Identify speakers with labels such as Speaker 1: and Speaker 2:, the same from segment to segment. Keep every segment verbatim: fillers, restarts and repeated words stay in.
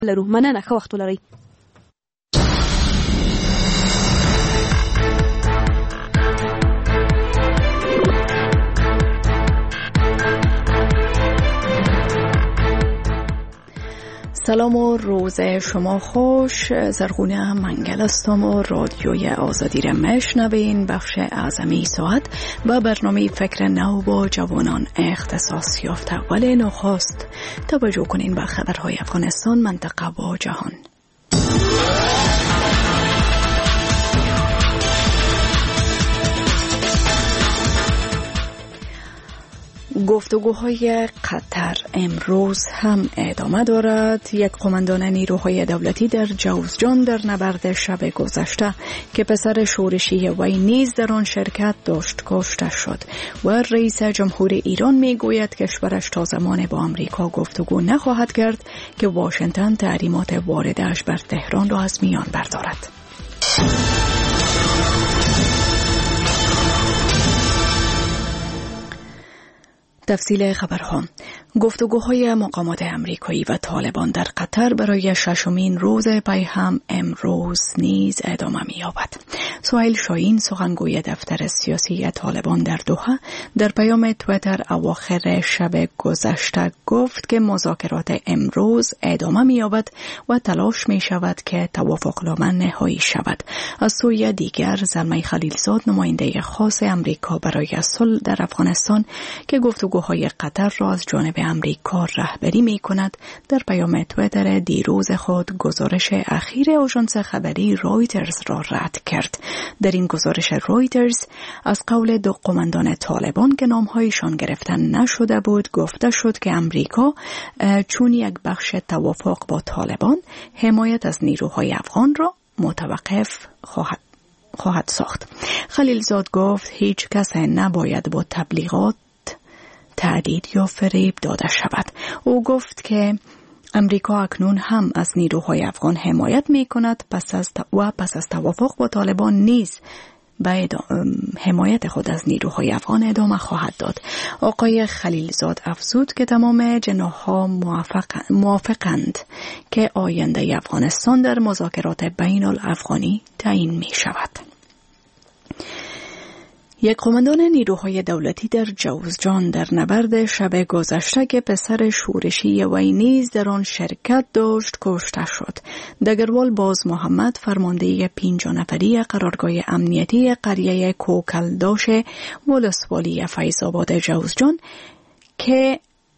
Speaker 1: لرو مننه ښه وخت ولرئ.
Speaker 2: سلام و روز شما خوش. زرغونه منگل هستم و رادیوی آزادی را میشنوین. بخش اعظمی ساعت و برنامه فکر نو با جوانان اختصاص یافته. ولی نخست توجه کنین به خبرهای افغانستان، منطقه و جهان. گفتگوهای قطر امروز هم ادامه دارد. یک قماندان نیروهای دولتی در جوزجان در نبرد شب گذشته که پسر شورشی وی نیز در آن شرکت داشت کشته شد و رئیس جمهور ایران میگوید کشورش تا زمان با آمریکا گفتگو نخواهد کرد که واشنگتن تحریمات واردش بر تهران را از میان بردارد. تفصیل خبرها. گفتگوهای مقامات امریکایی و طالبان در قطر برای ششمین روز پی هم امروز نیز ادامه می‌یابد. سهیل شاهین سخنگوی دفتر سیاسی طالبان در دوحه در پیام توییتر اواخر شب گذشته گفت که مذاکرات امروز ادامه می‌یابد و تلاش می‌شود که توافقنامه نهایی شود. از سوی دیگر زلمه خلیلزاد نماینده خاص امریکا برای صلح در افغانستان که گفتگوهای قطر را از جانب امریکا رهبری می کند در پیام توییتر دیروز خود گزارش اخیر آژانس خبری رایترز را رد کرد. در این گزارش رایترز از قول دو قماندان طالبان که نامهایشان گرفته نشده بود گفته شد که امریکا چون یک بخش توافق با طالبان حمایت از نیروهای افغان را متوقف خواهد خواهد ساخت. خلیلزاد گفت هیچ کس نباید با تبلیغات تهدید یا فریب داده شود. او گفت که امریکا اکنون هم از نیروهای افغان حمایت می کند پس از و پس از توافق با طالبان نیز به حمایت خود از نیروهای افغان ادامه خواهد داد. آقای خلیلزاد افزود که تمام جناح‌ها موافق موافقند که آینده افغانستان در مذاکرات بین الافغانی تعیین می شود. یک قماندان نیروهای دولتی در جوزجان در نبرد شب گذشته که پسر شورشی وی نیز در آن شرکت داشت کشته شد. دگروال باز محمد فرمانده پنجاه نفری قرارگاه امنیتی قریه کوکلداش ولسوالی فیض‌آباد جوزجان که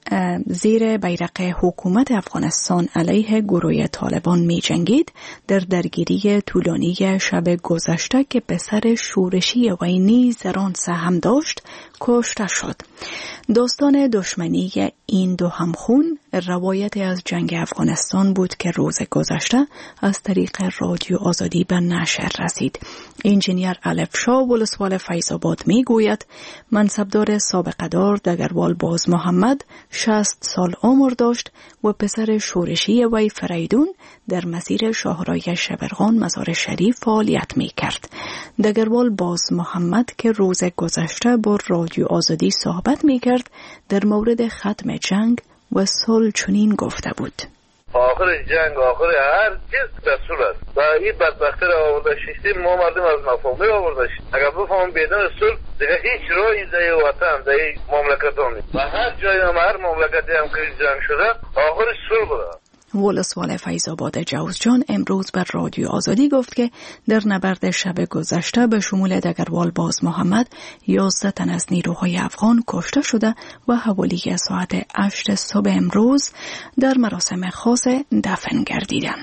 Speaker 2: زیر بیرق حکومت افغانستان علیه گروه طالبان می جنگید در درگیری طولانی شب گذشته که پسر شورشی وی نیز در آن سهم داشت کشته شد. داستان دشمنی این دو همخون روایت از جنگ افغانستان بود که روز گذشته از طریق رادیو آزادی به نشر رسید. انجینیر الف شاه ولسوال فیض‌آباد می گوید منصبدار سابقه دار دگروال باز محمد شصت سال عمر داشت و پسر شورشی وی فریدون در مسیر شاهراه شبرغان مزار شریف فعالیت می کرد. دگروال باز محمد که روز گذشته با رادیو آزادی صحبت می کرد در مورد ختم جنگ و صلح چنین گفته بود:
Speaker 3: آخر جنگ آخر هر چیز رسول است و این بدبختی را آورده شیستیم ما مردم از نافهمی آورده شید. اگر بفهم بدون صلح دیگه هیچ راهی در وطن در مملکتان نیست و هر جایی هم هر مملکتی هم که جنگ شده آخر صلح بوده.
Speaker 2: ولسوال فیض‌آباد جوزجان امروز بر رادیو آزادی گفت که در نبرد شب گذشته به شمول دگروال باز محمد یازده تن از نیروهای افغان کشته شده و حوالی ساعت هشت صبح امروز در مراسم خاص دفن گردیدن.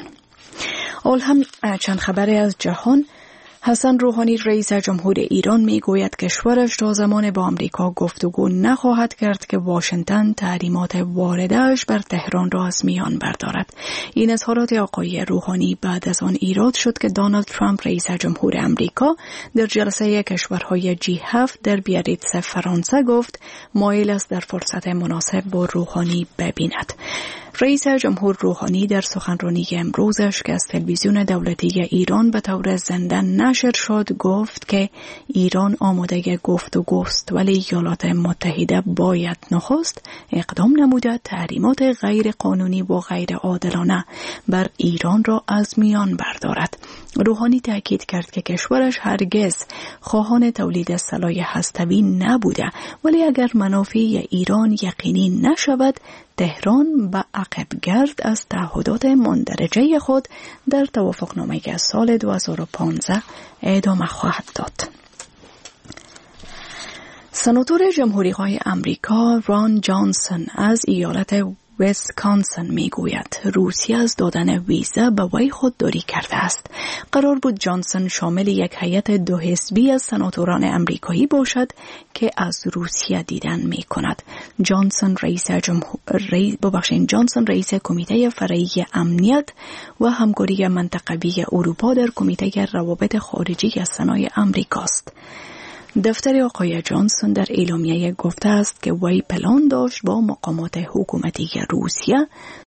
Speaker 2: اول هم چند خبری از جهان. حسن روحانی رئیس جمهور ایران میگوید کشورش تا زمان با آمریکا گفتگو نخواهد کرد که واشنگتن تحریمات واردش بر تهران را از میان بردارد. این اظهارات آقای روحانی بعد از آن ایراد شد که دونالد ترامپ رئیس جمهور آمریکا در جلسه کشورهای جی هفت در بیاریتز فرانسه گفت مایل است در فرصت مناسب با روحانی ببیند. رئیس جمهور روحانی در سخنرانی امروزش که از تلویزیون دولتی ایران به طور زنده نشر شد گفت که ایران آماده گفتگوست، ولی ایالات متحده باید نخست اقدام نموده تحریمات غیر قانونی و غیر عادلانه بر ایران را از میان بردارد. روحانی تاکید کرد که کشورش هرگز خواهان تولید سلاح هسته‌ای نبوده، ولی اگر منافع ایران یقینی نشود تهران به عقبگرد از تعهدات مندرجه خود در توافقنامه سال دو هزار و پانزده ادامه خواهد داد. سناتور جمهوری‌خواه امریکا ران جانسون از ایالت ویسکانسن میگوید روسیه از دادن ویزا به وی خودداری کرده است. قرار بود جانسون شامل یک هیئت دو حزبی از سناتوران امریکایی باشد که از روسیه دیدن می کند. جانسون رئیس جمهور رئیس ببخشید جانسون رئیس کمیته فرعی امنیت و همکاری منطقوی اروپا در کمیته روابط خارجی سنای امریکاست. دفتر آقای جانسون در اعلامیه گفته است که وی پلان داشت با مقامات حکومتی روسیه